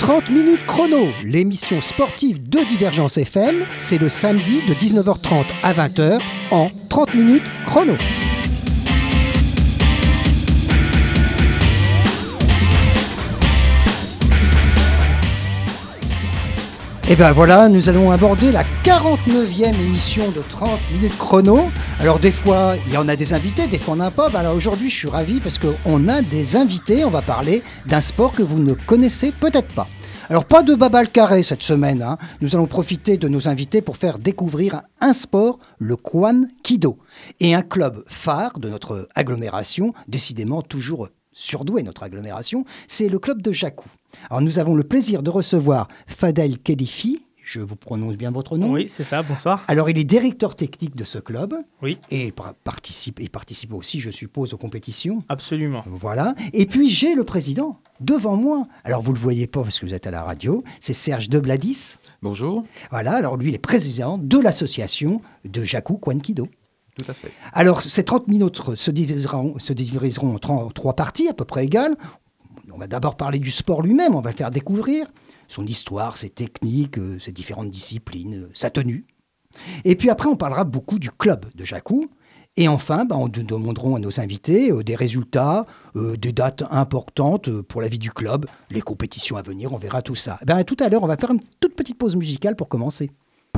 30 minutes chrono, l'émission sportive de Divergence FM, c'est le samedi de 19h30 à 20h en 30 minutes chrono. Et bien voilà, nous allons aborder la 49e émission de 30 minutes chrono. Alors des fois, il y en a des invités, des fois on n'a pas. Alors aujourd'hui, je suis ravi parce qu'on a des invités. On va parler d'un sport que vous ne connaissez peut-être pas. Alors pas de babal carré cette semaine. Nous allons profiter de nos invités pour faire découvrir un sport, le Kwan Kido. Et un club phare de notre agglomération, décidément toujours surdoué notre agglomération, c'est le club de Jakou. Alors nous avons le plaisir de recevoir Fadel Khelifi, je vous prononce bien votre nom. Oui, c'est ça, bonsoir. Alors il est directeur technique de ce club. Oui. Et participe aussi, je suppose, aux compétitions. Absolument. Voilà. Et puis j'ai le président devant moi. Alors vous ne le voyez pas parce que vous êtes à la radio, c'est Serge Debladis. Bonjour. Voilà, alors lui il est président de l'association de Jakou Kwan Kido. Tout à fait. Alors ces 30 minutes se diviseront en trois parties à peu près égales. On va d'abord parler du sport lui-même, on va le faire découvrir, son histoire, ses techniques, ses différentes disciplines, sa tenue. Et puis après, on parlera beaucoup du club de Jakou. Et enfin, on demanderons à nos invités des résultats, des dates importantes pour la vie du club, les compétitions à venir, on verra tout ça. Tout à l'heure, on va faire une toute petite pause musicale pour commencer.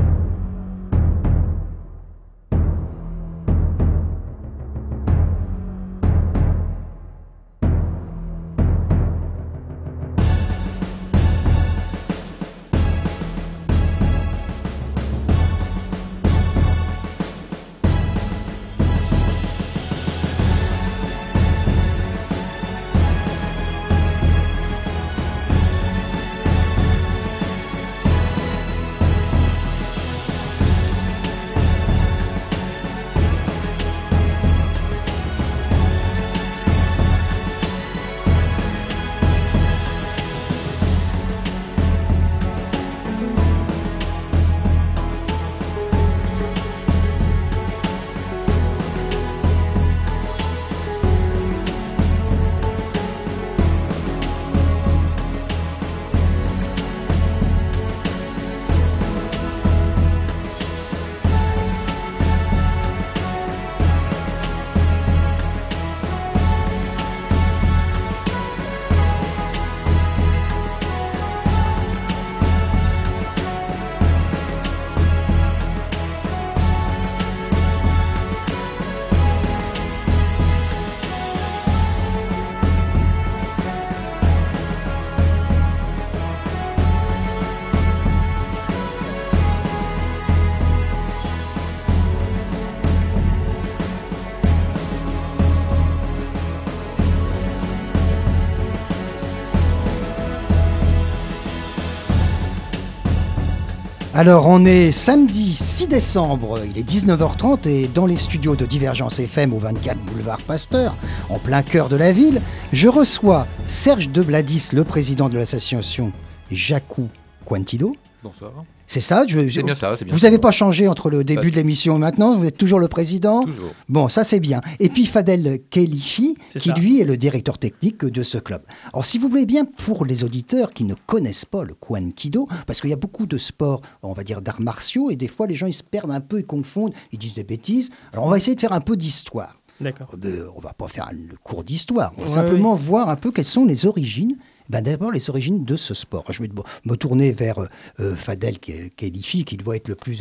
Alors, on est samedi 6 décembre, il est 19h30 et dans les studios de Divergence FM au 24 boulevard Pasteur, en plein cœur de la ville, je reçois Serge Debladis, le président de l'association Jakou Kwan Kido. Bonsoir. C'est ça C'est bien ça. Vous n'avez pas changé entre le début de l'émission et maintenant, vous êtes toujours le président. Toujours. Bon, ça c'est bien. Et puis Fadel Khelifi, qui lui est le directeur technique de ce club. Alors si vous voulez bien, pour les auditeurs qui ne connaissent pas le Kwan Kido, parce qu'il y a beaucoup de sports, on va dire d'arts martiaux, et des fois les gens ils se perdent un peu, ils confondent, ils disent des bêtises. Alors on va essayer de faire un peu d'histoire. D'accord. On va pas faire le cours d'histoire, on va simplement voir un peu quelles sont les origines. D'abord, les origines de ce sport. Je vais me tourner vers Fadel Khelifi, qui doit être le plus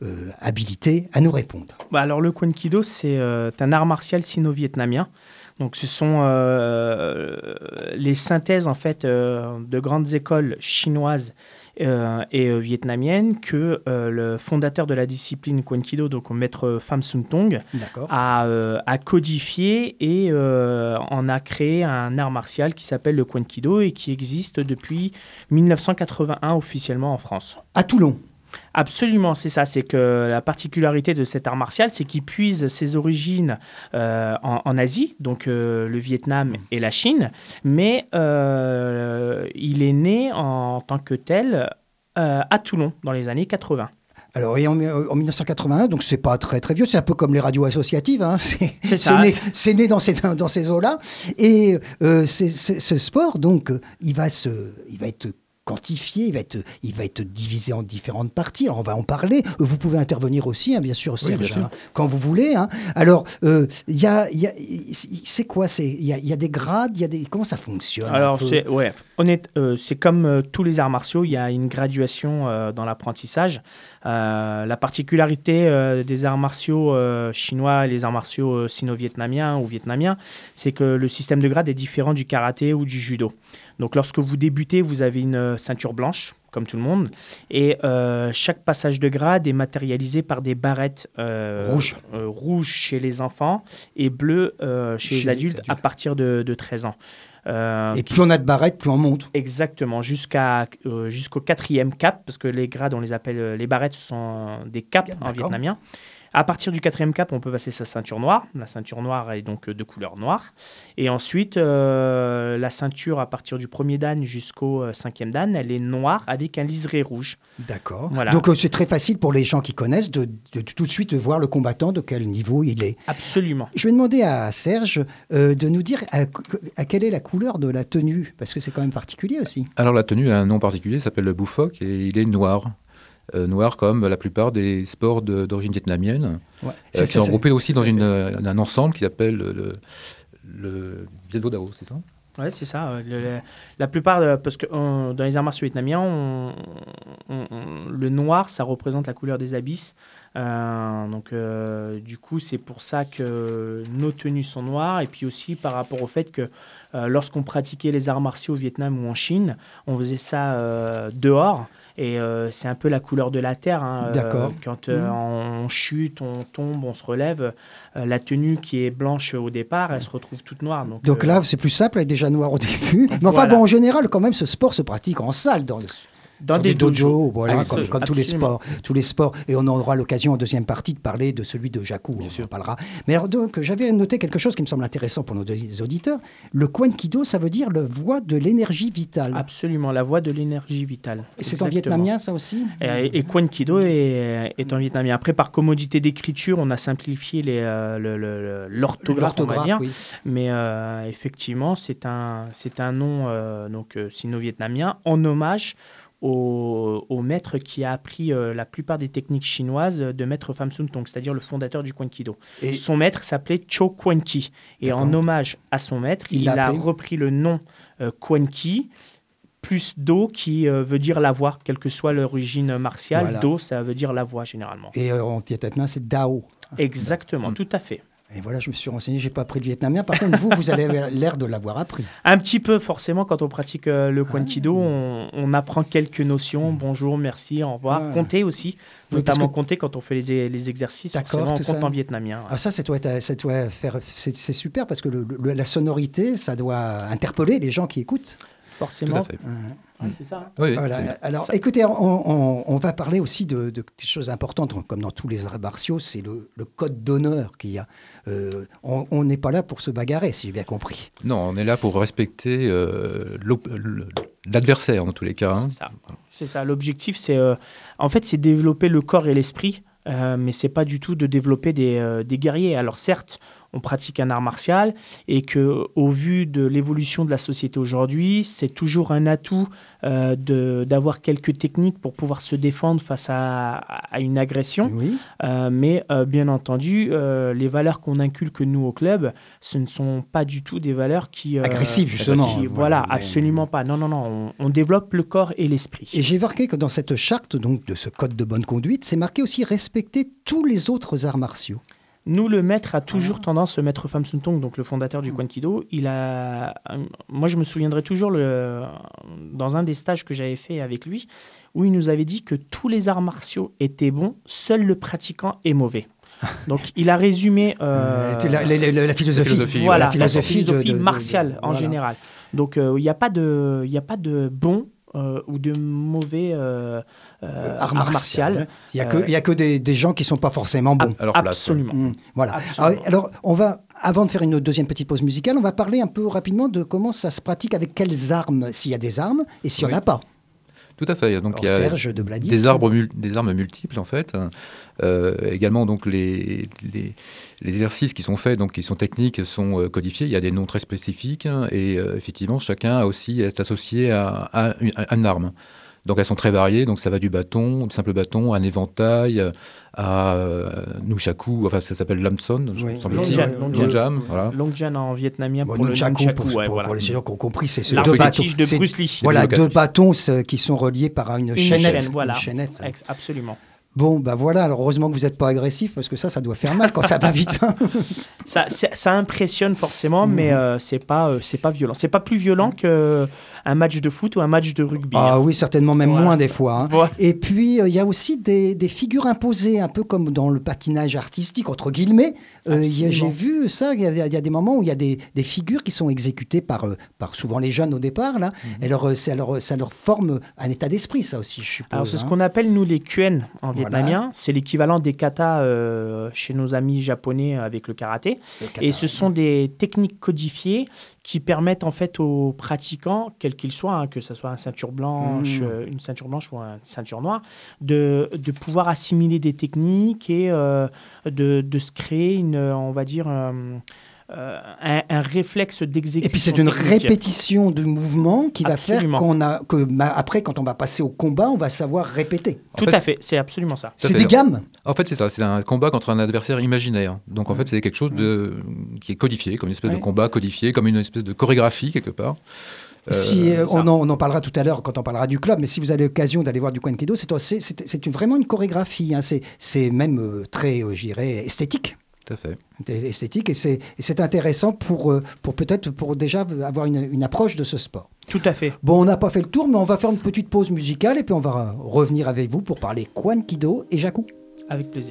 habilité à nous répondre. Alors, le Kwan Kido, c'est un art martial sino-vietnamien. Donc, ce sont les synthèses, en fait, de grandes écoles chinoises et vietnamiennes que le fondateur de la discipline Kwan Kido, donc maître Pham Sung Tong, a codifié et en a créé un art martial qui s'appelle le Kwan Kido et qui existe depuis 1981 officiellement en France. À Toulon. Absolument, c'est ça. C'est que la particularité de cet art martial, c'est qu'il puise ses origines en Asie, donc le Vietnam et la Chine, mais il est né en tant que tel à Toulon dans les années 80. Alors, et en 1981, donc c'est pas très très vieux, c'est un peu comme les radios associatives, hein. C'est né dans ces eaux-là. Et ce sport, donc, il va être quantifié, il va être divisé en différentes parties. Alors, on va en parler. Vous pouvez intervenir aussi, hein, bien sûr, Serge, bien sûr. hein, quand vous voulez. Hein. Alors, c'est quoi? Il y a des grades, comment ça fonctionne? Alors, c'est comme tous les arts martiaux, il y a une graduation dans l'apprentissage. La particularité des arts martiaux chinois et les arts martiaux sino-vietnamiens ou vietnamiens, c'est que le système de grade est différent du karaté ou du judo. Donc, lorsque vous débutez, vous avez une ceinture blanche, comme tout le monde, et chaque passage de grade est matérialisé par des barrettes rouges chez les enfants et bleues chez les adultes à partir de 13 ans. Et plus on a de barrettes, plus on monte. Exactement, jusqu'au 4e cap, parce que les grades, on les appelle, les barrettes, ce sont des caps en vietnamien. À partir du 4e cap, on peut passer sa ceinture noire. La ceinture noire est donc de couleur noire. Et ensuite, la ceinture à partir du 1er dan jusqu'au 5e dan, elle est noire avec un liseré rouge. D'accord. Voilà. Donc c'est très facile pour les gens qui connaissent de tout de suite voir le combattant, de quel niveau il est. Absolument. Je vais demander à Serge de nous dire à quelle est la couleur de la tenue, parce que c'est quand même particulier aussi. Alors la tenue a un nom particulier, ça s'appelle le bufok et il est noir. Noir comme la plupart des sports d'origine vietnamienne, qui sont regroupés aussi dans un ensemble qui s'appelle le Viet Vo Dao, c'est ça? Oui, c'est ça. La plupart, parce que dans les arts martiaux vietnamiens, le noir, ça représente la couleur des abysses. Du coup, c'est pour ça que nos tenues sont noires. Et puis aussi par rapport au fait que lorsqu'on pratiquait les arts martiaux au Vietnam ou en Chine, on faisait ça dehors. Et c'est un peu la couleur de la terre. Hein. D'accord. Quand on chute, on tombe, on se relève, la tenue qui est blanche au départ, elle se retrouve toute noire. Donc là, c'est plus simple, elle est déjà noire au début. Mais enfin, bon, en général, quand même, ce sport se pratique en salle, dans des dojos, voilà, comme tous les sports. Et on aura l'occasion en deuxième partie de parler de celui de Jaku, on en parlera. Mais alors, donc, j'avais noté quelque chose qui me semble intéressant pour nos auditeurs. Le Kwankido, ça veut dire la voie de l'énergie vitale. Absolument, la voie de l'énergie vitale. Et c'est en vietnamien, ça aussi? Et Kwankido est en vietnamien. Après, par commodité d'écriture, on a simplifié l'orthographe, on va dire. Oui. Mais effectivement, c'est un nom sino-vietnamien en hommage au maître qui a appris la plupart des techniques chinoises de maître Pham Son Tong, c'est-à-dire le fondateur du Kwankido. Et son maître s'appelait Cho Kwan Ki. Et en hommage à son maître, il a repris le nom Kwan Ki plus Do qui veut dire la voix, quelle que soit l'origine martiale. Voilà. Do, ça veut dire la voix généralement. Et en vietnamien, c'est Dao. Exactement, tout à fait. Et voilà, je me suis renseigné, je n'ai pas appris le vietnamien. Par contre, vous avez l'air de l'avoir appris. Un petit peu, forcément, quand on pratique le Kwankido, on apprend quelques notions. Bonjour, merci, au revoir. Compter aussi, notamment compter quand on fait les exercices. Forcément, on compte en vietnamien. Ah, ça doit faire... C'est super parce que la sonorité, ça doit interpeller les gens qui écoutent. Forcément. Tout à fait. C'est ça. Oui, voilà. Alors, écoutez, on va parler aussi de quelque chose d'important, comme dans tous les arts martiaux, c'est le code d'honneur qu'il y a. On n'est pas là pour se bagarrer, si j'ai bien compris. Non, on est là pour respecter l'adversaire, dans tous les cas. Hein. C'est ça. L'objectif, c'est développer le corps et l'esprit, mais c'est pas du tout de développer des guerriers. Alors certes, on pratique un art martial et qu'au vu de l'évolution de la société aujourd'hui, c'est toujours un atout d'avoir quelques techniques pour pouvoir se défendre face à une agression. Oui. Mais bien entendu, les valeurs qu'on inculque nous au club, ce ne sont pas du tout des valeurs qui... agressives, justement. Voilà, absolument pas. Non, on développe le corps et l'esprit. Et j'ai marqué que dans cette charte, donc, de ce code de bonne conduite, c'est marqué aussi respecter tous les autres arts martiaux. Nous, le maître a toujours tendance, le maître Pham Son Tong, donc le fondateur du Kwankido, moi je me souviendrai toujours dans un des stages que j'avais fait avec lui, où il nous avait dit que tous les arts martiaux étaient bons, seul le pratiquant est mauvais. Donc il a résumé la philosophie. Voilà, la philosophie martiale en général. Donc il n'y a pas de bon ou de mauvais art martial. Il n'y a que des gens qui ne sont pas forcément bons. Absolument. Voilà. Absolument. Alors, on va, avant de faire une deuxième petite pause musicale, on va parler un peu rapidement de comment ça se pratique, avec quelles armes, s'il y a des armes et s'il n'y en a pas. Tout à fait. Donc, il y a Serge de Bladis. Des armes multiples, en fait. Également, donc, les exercices qui sont faits, donc, qui sont techniques, sont codifiés. Il y a des noms très spécifiques. Et effectivement, chacun est associé à une arme. Donc, elles sont très variées. Donc, ça va du simple bâton, à un éventail, à nunchaku. Enfin, ça s'appelle lamson, Longjan. Voilà. Longjan en vietnamien pour le nunchaku. Pour les gens qui ont compris, c'est deux bâtons de Bruce Lee. Voilà, deux bâtons qui sont reliés par une chaînette. Voilà. Une chaînette. Absolument. Bon, bah voilà, alors heureusement que vous n'êtes pas agressif, parce que ça doit faire mal quand ça va vite. ça impressionne forcément, mais c'est pas violent. C'est pas plus violent qu'un match de foot ou un match de rugby. Ah oui, certainement même moins des fois. Voilà. Et puis, il y a aussi des figures imposées, un peu comme dans le patinage artistique, entre guillemets. J'ai vu ça, il y a des moments où il y a des figures qui sont exécutées par souvent les jeunes au départ, là. Alors, ça leur forme un état d'esprit, ça aussi, je suppose. Alors, c'est ce qu'on appelle, nous, les Kuen en vietnamien. C'est l'équivalent des katas chez nos amis japonais avec le karaté. Et ce sont des techniques codifiées qui permettent en fait aux pratiquants, quels qu'ils soient, que ce soit une ceinture blanche ou une ceinture noire, de pouvoir assimiler des techniques et de se créer on va dire... un réflexe d'exécution. Et puis c'est une répétition de mouvement qui va faire après, quand on va passer au combat, on va savoir répéter. Tout à fait, c'est absolument ça. C'est des gammes. En fait, c'est ça, c'est un combat contre un adversaire imaginaire. Donc en fait, c'est quelque chose qui est codifié, comme une espèce de combat codifié, comme une espèce de chorégraphie quelque part. On en parlera tout à l'heure quand on parlera du club, mais si vous avez l'occasion d'aller voir du Kwen Kido, c'est vraiment une chorégraphie. Hein. C'est même très, je dirais, esthétique. Tout à fait. Esthétique, et c'est intéressant pour déjà avoir une approche de ce sport. Tout à fait. Bon, on n'a pas fait le tour, mais on va faire une petite pause musicale et puis on va revenir avec vous pour parler Kwen Kido et Jaku. Avec plaisir.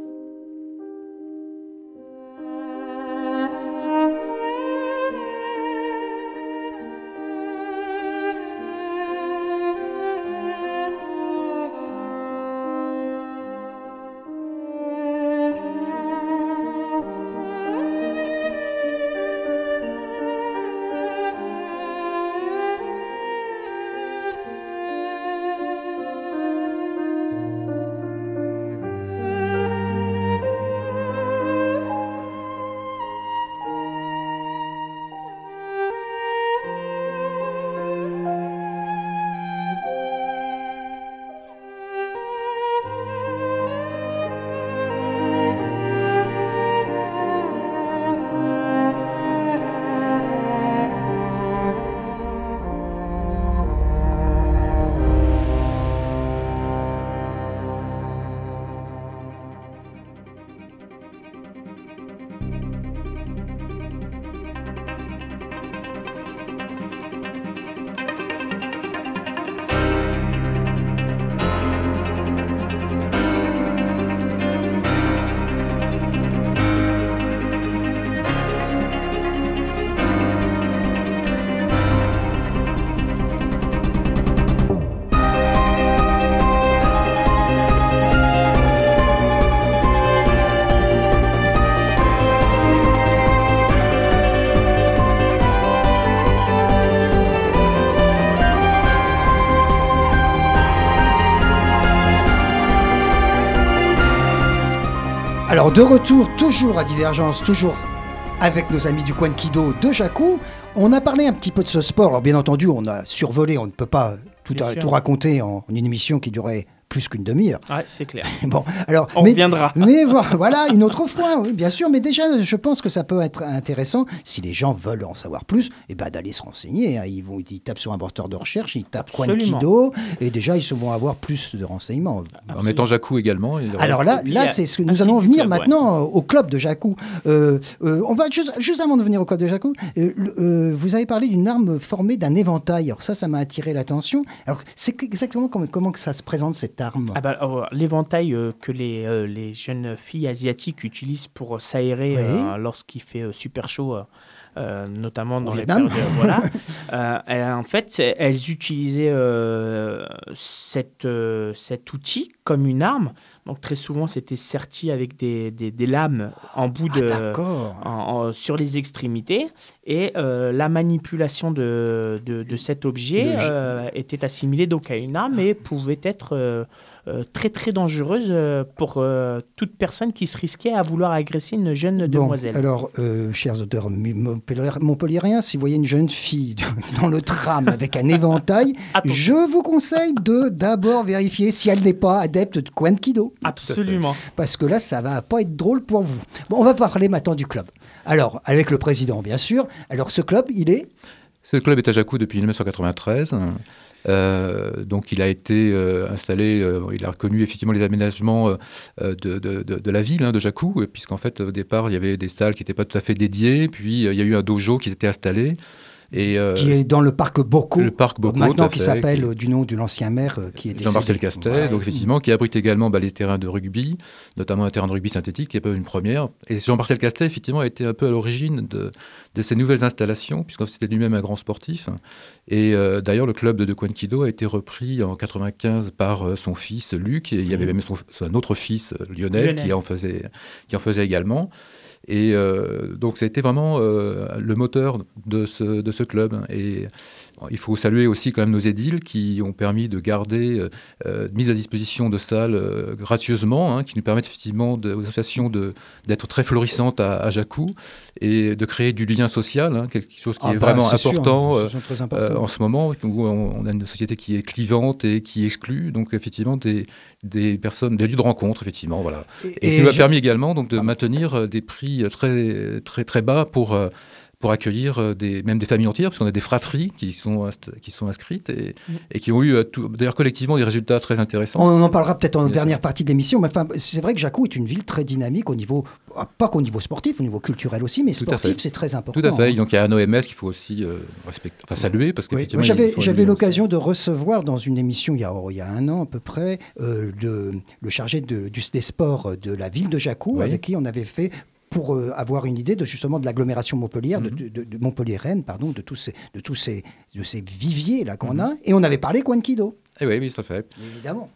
Alors de retour, toujours à Divergence, toujours avec nos amis du Kwen Kido de Jaku. On a parlé un petit peu de ce sport. Alors bien entendu, on a survolé, on ne peut pas tout raconter en une émission qui durait plus qu'une demi-heure. Ouais, c'est clair. Bon, alors, on reviendra. Mais voilà, une autre fois, oui, bien sûr. Mais déjà, je pense que ça peut être intéressant, si les gens veulent en savoir plus, d'aller se renseigner. Hein. Ils tapent sur un moteur de recherche, ils tapent Kwen Kido, et déjà, ils vont avoir plus de renseignements. En mettant Jaku également. Alors là c'est ce que nous allons venir maintenant au club de Jaku. On va juste avant de venir au club de Jaku, vous avez parlé d'une arme formée d'un éventail. Alors ça m'a attiré l'attention. Alors c'est exactement comment que ça se présente, cette arme. L'éventail que les jeunes filles asiatiques utilisent pour s'aérer lorsqu'il fait super chaud, notamment dans les périodes. En fait, elles utilisaient cet outil comme une arme Donc très souvent, c'était serti avec des lames en bout sur les extrémités. Et la manipulation de cet objet était assimilée donc à une arme et pouvait être très très dangereuse pour toute personne qui se risquait à vouloir agresser une jeune demoiselle. Alors, chers auditeurs montpelliérains, si vous voyez une jeune fille dans le tram avec un éventail, je vous conseille de d'abord vérifier si elle n'est pas adepte de Kwan-Kido. Absolument. Parce que là, ça va pas être drôle pour vous. Bon, on va parler maintenant du club. Alors, avec le président, bien sûr. Alors, ce club, Ce club est à Jakou depuis 1993. Donc il a été installé, il a reconnu effectivement les aménagements de la ville de Jakou, puisqu'en fait au départ il y avait des salles qui n'étaient pas tout à fait dédiées, puis il y a eu un dojo qui s'était installé. Qui est dans le parc Boko, maintenant qui s'appelle du nom de l'ancien maire qui est décédé. Jean-Marcel Castet, donc effectivement, qui abrite également les terrains de rugby, notamment un terrain de rugby synthétique, qui n'est pas une première. Et Jean-Marcel Castet, effectivement, a été un peu à l'origine de ces nouvelles installations, puisque c'était lui-même un grand sportif. Et d'ailleurs, le club de Kwan-Kido a été repris en 1995 par son fils Luc, et il y avait même son autre fils Lionel. Qui en faisait également. Et donc, ça a été vraiment le moteur de ce club. Et il faut saluer aussi quand même nos édiles qui ont permis de garder mise à disposition de salles gracieusement, qui nous permettent effectivement aux associations d'être très florissantes à Jakou et de créer du lien social, quelque chose qui est vraiment important, en ce moment, où on a une société qui est clivante et qui exclut, donc effectivement des personnes, des lieux de rencontre, effectivement, voilà. Et ce qui nous a permis également donc, de maintenir des prix très, très, très bas pour accueillir même des familles entières, parce qu'on a des fratries qui sont inscrites et qui ont eu, d'ailleurs collectivement, des résultats très intéressants. On en parlera peut-être en dernière partie de l'émission, mais c'est vrai que Jakou est une ville très dynamique pas qu'au niveau sportif, au niveau culturel aussi, mais sportif, c'est très important. Tout à fait. Donc il y a un OMS qu'il faut aussi saluer, parce qu'effectivement... J'avais l'occasion de recevoir dans une émission il y a 1 an à peu près le chargé des sports de la ville de Jakou, avec qui on avait fait pour avoir une idée de l'agglomération montpelliéraine, de Montpellier-Rennes, pardon, de tous ces viviers là qu'on a, et on avait parlé Kwan-Kido. Eh oui, tout à fait. Évidemment.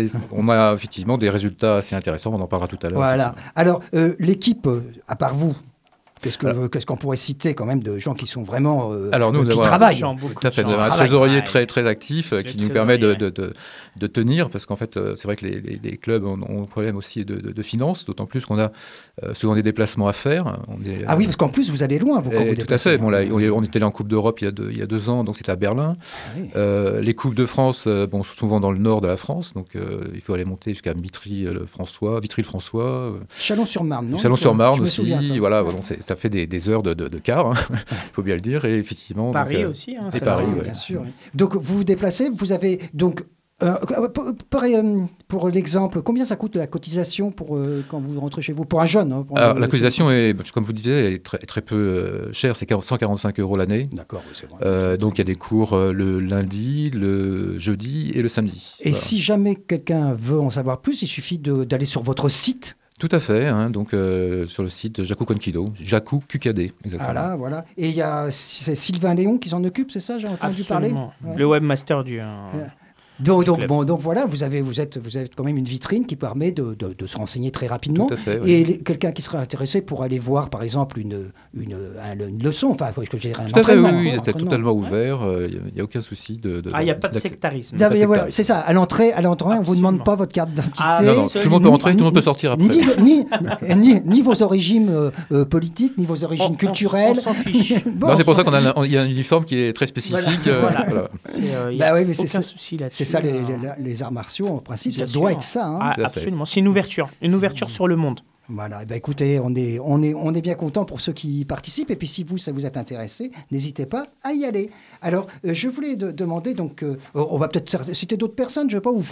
On a effectivement des résultats assez intéressants, on en parlera tout à l'heure. Voilà. Alors, l'équipe, à part vous, qu'est-ce qu'on pourrait citer quand même de gens qui sont vraiment qui travaillent. Tout à fait. Un trésorier très, très actif qui nous permet de tenir, parce qu'en fait, c'est vrai que les clubs ont un problème aussi de finances, d'autant plus qu'on a souvent des déplacements à faire. Oui, parce qu'en plus, vous allez loin, vous, quand vous déplacez. Tout à fait. On était allé en Coupe d'Europe il y a 2 ans, donc c'était à Berlin. Les Coupes de France, sont souvent dans le nord de la France, donc il faut aller monter jusqu'à Vitry-le-François. Chalon-sur-Marne, non ? Chalon-sur-Marne aussi, voilà. Donc ça fait des heures de car, il faut bien le dire, et effectivement... Paris aussi. Et Paris, bien sûr. Donc, vous vous déplacez, vous avez... donc pour l'exemple, combien ça coûte la cotisation quand vous rentrez chez vous, pour un jeune Alors, la cotisation est, comme vous le disiez, est très, très peu chère, c'est 145 € l'année. D'accord, c'est vrai. Donc il y a des cours le lundi, le jeudi et le samedi. Et si jamais quelqu'un veut en savoir plus, il suffit d'aller sur votre site. Tout à fait, donc sur le site Jakou Kwan-Kido, Jakou QKD, exactement. Voilà. Et c'est Sylvain Léon qui s'en occupe, c'est ça, j'ai entendu parler. Le webmaster du... Donc voilà, vous êtes quand même une vitrine qui permet de se renseigner très rapidement. Tout à fait, oui. Et quelqu'un qui serait intéressé pour aller voir, par exemple, une leçon, enfin, je dirais un tout entraînement. Oui, c'est totalement ouvert. Il n'y a aucun souci de il n'y a pas de sectarisme. Voilà, c'est ça. À l'entrée, on ne vous demande pas votre carte d'identité. Non, tout le monde peut rentrer, tout le monde peut sortir après. Ni vos origines politiques, ni vos origines culturelles. On s'en fiche. C'est pour ça qu'il y a un uniforme qui est très spécifique. Voilà. Il n'y a aucun souci là-dessus. C'est ça, les arts martiaux, en principe, ça doit être ça. Absolument, c'est une ouverture sur le monde. Voilà, écoutez, on est bien content pour ceux qui participent, et puis si ça vous êtes intéressé, n'hésitez pas à y aller. Alors, je voulais demander, donc, on va peut-être citer d'autres personnes, je ne sais pas où.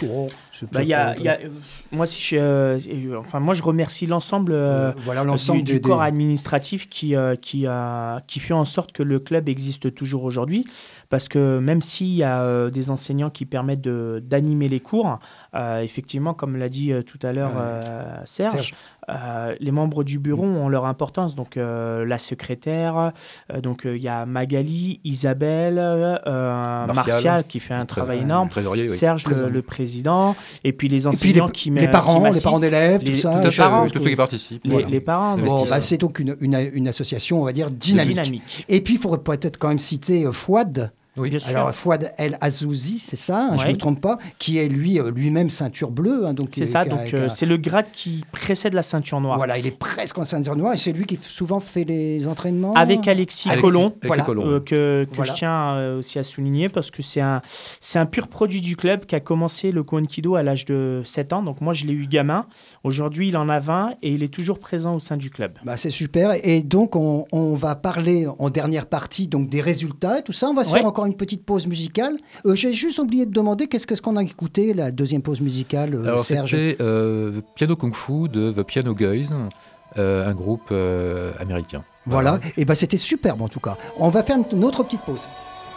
Moi, je remercie l'ensemble du corps administratif qui fait en sorte que le club existe toujours aujourd'hui, parce que même s'il y a des enseignants qui permettent d'animer les cours, effectivement, comme l'a dit tout à l'heure Serge, les membres du bureau ont leur importance. Donc, la secrétaire, donc il y a Magali, Isabelle, Martial qui fait un travail énorme, Serge, le président, et puis les enseignants les parents d'élèves, tout ça. Tous ceux qui participent. Les parents. C'est donc une association, on va dire, dynamique. Et puis, il faudrait peut-être quand même citer Fouad. Oui, bien sûr. Alors, Fouad El Azouzi, c'est ça, je ne me trompe pas, qui est lui-même ceinture bleue. Donc, c'est ça, c'est le grade qui précède la ceinture noire. Voilà, il est presque en ceinture noire et c'est lui qui souvent fait les entraînements. Avec Alexis Colomb, que voilà. Je tiens aussi à souligner parce que c'est un pur produit du club qui a commencé le Kwan-Kido à l'âge de 7 ans. Donc moi, je l'ai eu gamin. Aujourd'hui, il en a 20 et il est toujours présent au sein du club. C'est super. Et donc, on va parler en dernière partie donc, des résultats et tout ça. On va se faire encore une petite pause musicale. J'ai juste oublié de demander qu'est-ce qu'on a écouté, la deuxième pause musicale, Alors, Serge. C'était Piano Kung Fu de The Piano Guys, un groupe américain. Voilà, et c'était superbe en tout cas. On va faire une autre petite pause.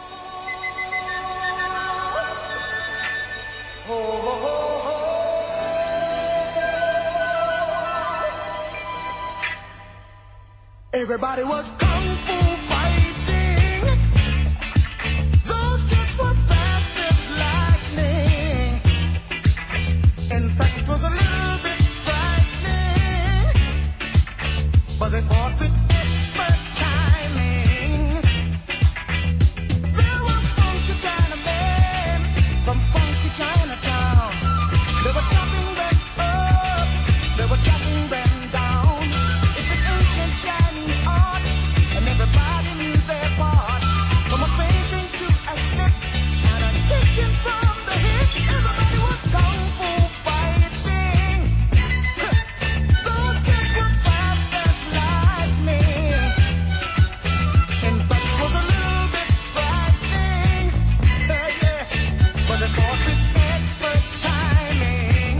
Everybody was kung fu fighting. Those kids were fast as lightning. In fact, it was a little bit frightening, but they fought with expert timing. There were funky Chinamen from funky Chinatown. They were chopping them up, they were chopping them down. It's an ancient Chinese art, and everybody knew their part. From a fainting to a slip, and a kicking from the hip. Everybody was kung fu fighting. Those kids were fast as lightning. In fact, it was a little bit frightening, yeah. But they fought with expert timing.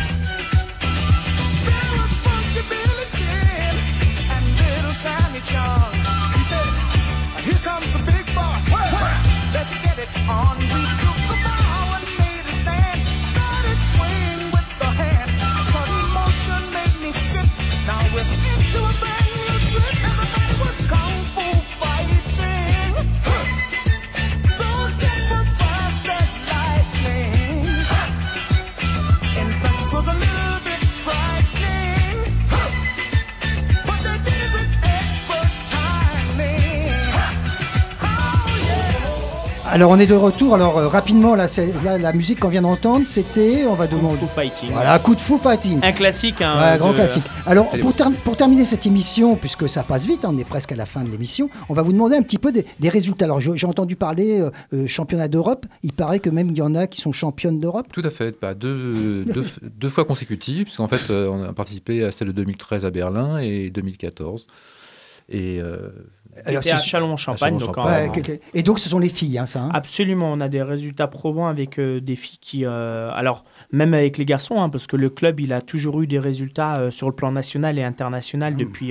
There was Funky Billy Chin and Little Sammy Chung. He said, "Here comes the big boss. Let's get it on." We took the bow and made a stand. Started swinging with the hand. A sudden motion made me skip. Now we're into a brand new trip. Everybody was kung fu fighting. Those kids were fast as lightning. In fact, it was a little bit frightening, but they did it with expert timing. Oh yeah. Alors on est de retour. Alors rapidement, là, la musique qu'on vient d'entendre, c'était, on va demander. Kung Fu Fighting. Voilà, Kung Fu Fighting. Un classique. Grand classique. Alors, pour terminer cette émission, puisque ça passe vite, on est presque à la fin de l'émission, on va vous demander un petit peu des résultats. Alors, j'ai entendu parler championnat d'Europe. Il paraît que même il y en a qui sont championnes d'Europe. Tout à fait. Deux fois consécutives, puisqu'en fait, on a participé à celle de 2013 à Berlin et 2014. Et C'était à Châlons-en-Champagne. Et donc, ce sont les filles, ça hein. Absolument. On a des résultats probants avec des filles qui... alors, même avec les garçons, parce que le club, il a toujours eu des résultats sur le plan national et international depuis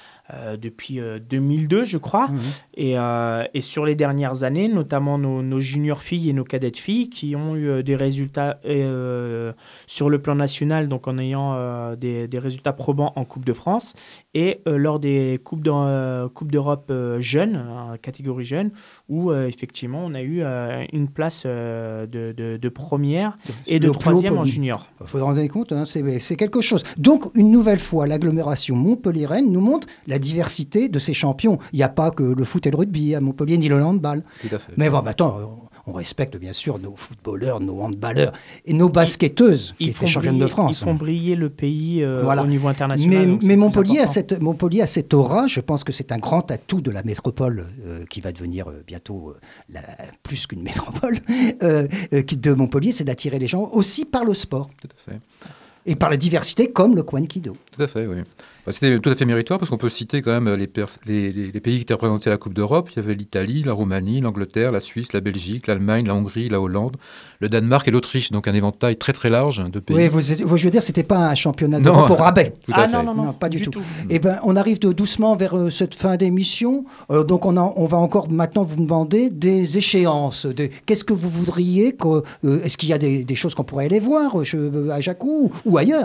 2002, je crois. Et sur les dernières années, notamment nos juniors filles et nos cadettes filles qui ont eu des résultats sur le plan national, donc en ayant des résultats probants en Coupe de France et lors des Coupes d'Europe jeunes, catégorie jeune, où effectivement on a eu une place de première et de troisième en junior. Il faut se rendre compte, hein, c'est quelque chose. Donc, une nouvelle fois, l'agglomération Montpelliéraine nous montre la diversité de ces champions. Il n'y a pas que le foot et le rugby à Montpellier, ni le handball. Tout à fait. Mais bon, attends, on respecte bien sûr nos footballeurs, nos handballeurs et nos basketteuses qui étaient championnes de France. Ils font briller le pays au niveau international. Mais Montpellier a cette aura, je pense que c'est un grand atout de la métropole qui va devenir bientôt plus qu'une métropole de Montpellier, c'est d'attirer les gens aussi par le sport. Tout à fait. Et par la diversité comme le Kwan-Kido. Tout à fait, oui. C'était tout à fait méritoire parce qu'on peut citer quand même les pays qui étaient représentés à la Coupe d'Europe. Il y avait l'Italie, la Roumanie, l'Angleterre, la Suisse, la Belgique, l'Allemagne, la Hongrie, la Hollande, le Danemark et l'Autriche. Donc un éventail très très large de pays. Oui, je veux dire, c'était pas un championnat d'Europe au rabais. Tout à fait. Non, pas du tout. Et on arrive doucement vers cette fin d'émission. Donc on va encore maintenant vous demander des échéances. Qu'est-ce que vous voudriez est-ce qu'il y a des choses qu'on pourrait aller voir à Jacou ou ailleurs?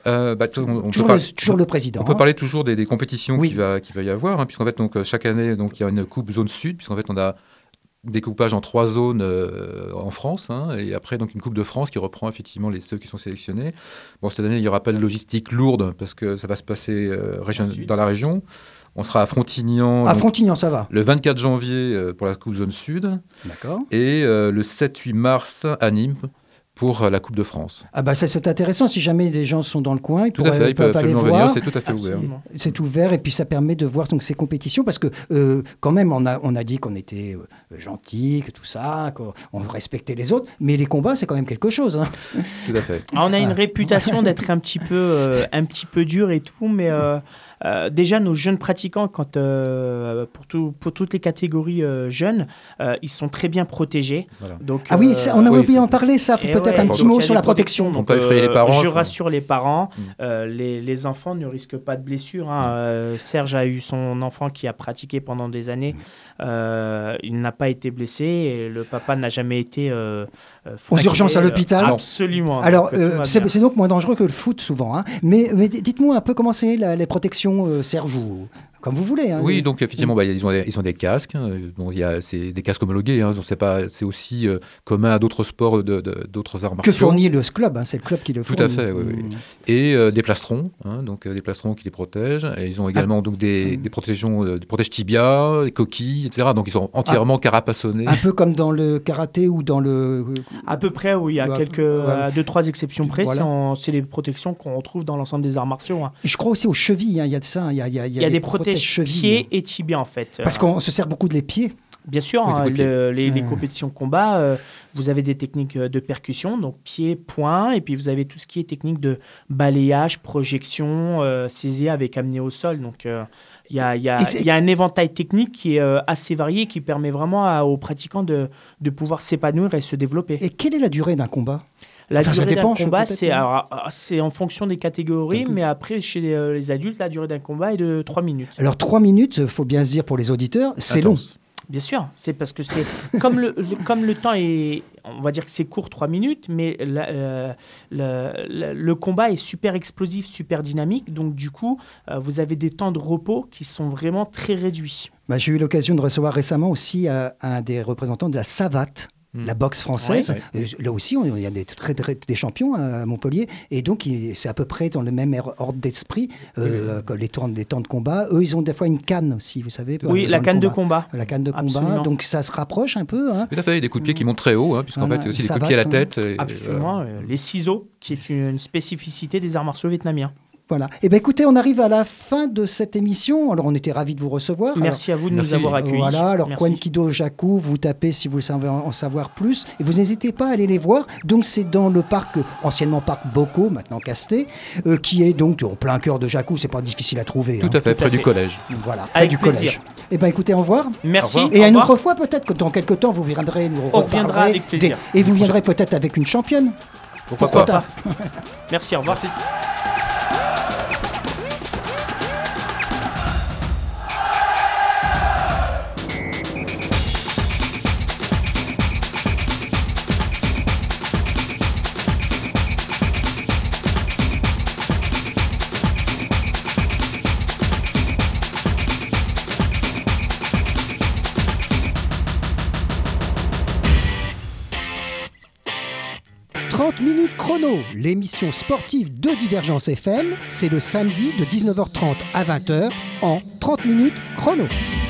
Toujours le président. On peut parler toujours des compétitions qu'il va y avoir, hein, puisqu'en fait, donc, chaque année, donc, il y a une coupe zone sud, puisqu'en fait, on a découpage en 3 zones en France, hein, et après donc une Coupe de France qui reprend effectivement ceux qui sont sélectionnés. Bon, cette année, il n'y aura pas de logistique lourde parce que ça va se passer dans la région. On sera à Frontignan. À Frontignan, ça va. Le 24 janvier pour la Coupe Zone Sud. D'accord. Et le 7-8 mars à Nîmes pour la Coupe de France. Ah bah ça c'est intéressant, si jamais des gens sont dans le coin, tout à fait, ils peuvent aller voir. C'est tout à fait ouvert. C'est ouvert et puis ça permet de voir donc ces compétitions parce que quand même on a dit qu'on était gentils, que tout ça, qu'on respectait les autres, mais les combats c'est quand même quelque chose. Hein. Tout à fait. Alors, on a une réputation d'être un petit peu dur et tout, mais déjà nos jeunes pratiquants, pour toutes les catégories jeunes, ils sont très bien protégés. Voilà. Donc, ah oui, on a oublié d'en parler, ça peut-être un petit mot sur la protection. Donc, pas effrayer les parents. Je rassure les parents, les enfants ne risquent pas de blessures. Hein. Serge a eu son enfant qui a pratiqué pendant des années. Il n'a pas été blessé et le papa n'a jamais été aux urgences à l'hôpital. Absolument. Alors, c'est donc moins dangereux que le foot souvent. Hein. Mais dites-moi un peu comment c'est les protections, Serge, comme vous voulez. Hein, oui, donc effectivement, ils ont des casques. Bon, c'est des casques homologués. Hein, donc c'est aussi commun à d'autres sports, d'autres arts martiaux. Que fournit le club, hein, c'est le club qui le fournit. Tout à fait, oui. Et des plastrons, hein, donc des plastrons qui les protègent. Et ils ont également donc des protèges tibia, des coquilles, etc. Donc ils sont entièrement carapassonnés. Un peu comme dans le karaté ou dans le... À peu près, oui. Il y a quelques 2-3 exceptions près. Voilà. C'est les protections qu'on retrouve dans l'ensemble des arts martiaux. Hein. Et je crois aussi aux chevilles, hein, il y a de ça. Il y a des protèges pieds et tibia en fait. Parce qu'on se sert beaucoup des pieds. Bien sûr, les compétitions de combat, vous avez des techniques de percussion, donc pieds, poings, et puis vous avez tout ce qui est technique de balayage, projection, saisie avec amener au sol. Donc il y a un éventail technique qui est assez varié, qui permet vraiment aux pratiquants de pouvoir s'épanouir et se développer. Et quelle est la durée d'un combat ? La durée d'un combat, c'est en fonction des catégories, mais après, chez les adultes, la durée d'un combat est de 3 minutes. Alors, 3 minutes, il faut bien se dire pour les auditeurs, c'est long. Bien sûr, c'est parce que c'est comme le temps est, on va dire que c'est court, 3 minutes, mais le combat est super explosif, super dynamique, donc du coup, vous avez des temps de repos qui sont vraiment très réduits. J'ai eu l'occasion de recevoir récemment aussi un des représentants de la Savate. La boxe française, là aussi, il y a des champions à Montpellier, et donc c'est à peu près dans le même ordre d'esprit, les temps de combat. Eux, ils ont des fois une canne aussi, vous savez. Oui, la canne de combat. La canne de combat, donc ça se rapproche un peu. Hein. Tout à fait, il y a des coups de pied qui montent très haut, hein, puisqu'en fait, il y a aussi des coups de pied à la tête. Absolument, les ciseaux, qui est une spécificité des arts martiaux vietnamiens. Voilà. Eh bien, écoutez, on arrive à la fin de cette émission. Alors, on était ravis de vous recevoir. Merci à vous de nous avoir accueillis. Voilà. Alors, Kwankido Jaku, vous tapez si vous voulez en savoir plus. Et vous n'hésitez pas à aller les voir. Donc, c'est dans le parc, anciennement parc Boko, maintenant Casté, qui est donc en plein cœur de Jaku. C'est pas difficile à trouver. Tout à fait, près du collège. Voilà, près du collège. Eh bien, écoutez, au revoir. Merci. Au revoir. Et à une autre fois, peut-être que dans quelques temps, vous viendrez nous reparler. On reviendra avec plaisir. Et vous viendrez peut-être avec une championne. Pourquoi pas. Merci, au revoir. Merci. 30 minutes chrono, l'émission sportive de Divergence FM, c'est le samedi de 19h30 à 20h en 30 minutes chrono.